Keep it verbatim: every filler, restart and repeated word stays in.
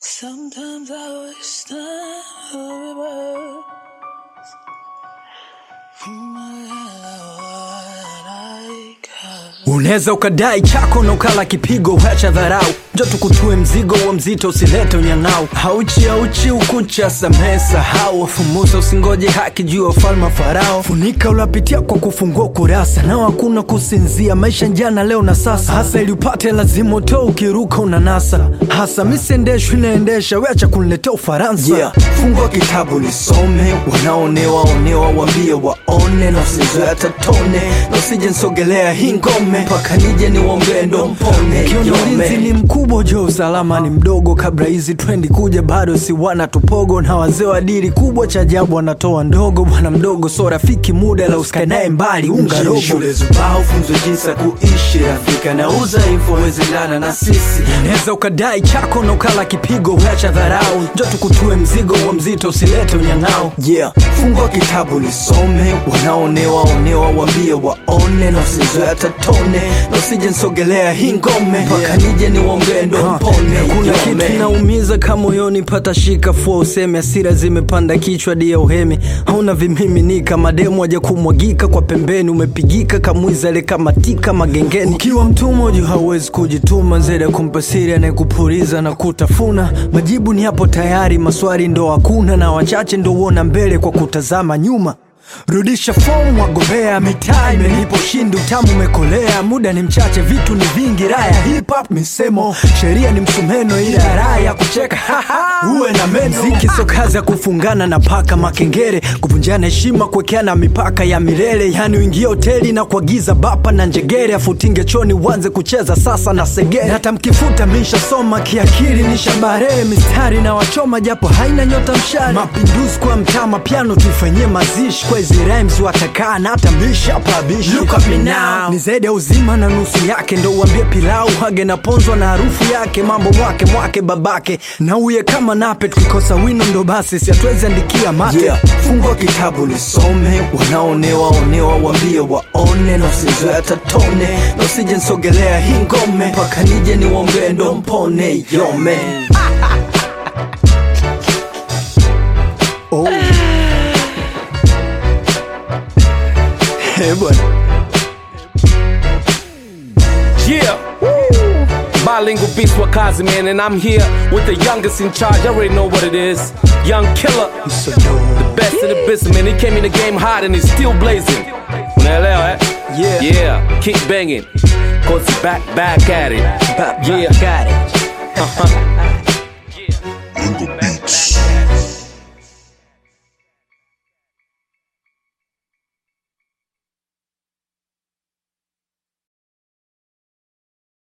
Sometimes I wish time would reverse. Unaweza ukadai chako na ukala kipigo, wacha dharau. Njoo tukutue mzigo wa mzito, usilete unyang'au. Hauchi hauchi ukucha, samehe sahau. Fumusa usingoje haki juu ya ufalme farao. Funika ulapitia kwa kufungua kurasa, na hakuna kusinzia. Maisha njana leo na sasa, hasa ili upate lazima utoe, ukiruka unanasa. Hasa misendeshwi naendesha, wacha kuniletea Ufaransa. Yeah. Fungua kitabu nisome, wanaonewa onewa waambie waone. Na usizoe tatone, na usije nsogelea hii ngome, mpaka nije ni uombe ndo mpone. Kiongozi ni mkubwa, jo usalama ni mdogo. Kabla hizi twendi kuja bado si wana tupogo. Na wazee wa diri kubwa cha ajabu wanatoa ndogo. Bwana mdogo so rafiki muda la usikae naye mbali, unga robo. Shule zubao funzwe jinsi kuishi, Afrika na udhaifu wezendana na sisi. Unaweza ukadai chako na ukala kipigo, wacha dharau. Njoo tukutue mzigo wa mzito, usilete unyang'au. Yeah. Fungua kitabu nisome, wanaonewa onewa waambie waone. Na usizoe tatone, na usije nsogelea hii ngome, mpaka nije ni uombe ndo mpone. Kuna kitu inaumiza kama moyoni, pata shika fua useme. Hasira zimepanda kichwa dia uhemi, hauna vimiminika. Mademu waje kumwagika kwa pembeni, umepigika kamwiza ile kama tika magengeni. Ukiwa mtumwa juu hauwezi kujituma, zede kumpasiri anayekupuriza na kutafuna. Majibu ni hapo tayari, maswali ndo hakuna. Na wachache ndo uona mbele kwa kutazama nyuma. Rudisha fomu wagombea, mitaa imenipo shindi, utamu umekolea. Muda ni mchache, vitu ni vingi, raya hip hop misemo. Sheria ni msumeno, ila raya kucheka uwe na meno. Ziki so kazi ya kufungana na paka makengere, kuvunjana heshima, kuwekeana mipaka ya milele. Yani uingie hoteli na kuagiza bapa na njegere, afutinge choni uanze kucheza sasa na segere. Hata mkifuta misha soma kiakili nishabare, mistari na wachoma japo haina nyota mshari. Mapinduzi kwa mtama piano tuifanyie mazishi, kwa hizi rhymes watakaa na hata mbisha pabishi. Look at me now, ni zaidi ya uzima na nusu yake. Ndo uambie pilau hage na ponzwa na harufu yake. Mambo mwake mwake babake na uye kama nape, tukikosa wino ndo basi siatuwezi andikia mate. Yeah. Fungua kitabu nisome, wanaonewa onewa waambie waone. Na usizoe tatone, na usije nsogelea hii ngome, mpaka nije ni uombe ndo mpone. Yo man. Oh. Hey, boy. Yeah, woo. Bilingual beast Wakazi, man, and I'm here with the youngest in charge. I already know what it is. Young killer, so the best in the business, man. He came in the game hot and he's still blazing. Unaelewa, eh? Yeah, yeah. Keep banging, cause he's back, back at it. Back, yeah, back at it. Uh-huh.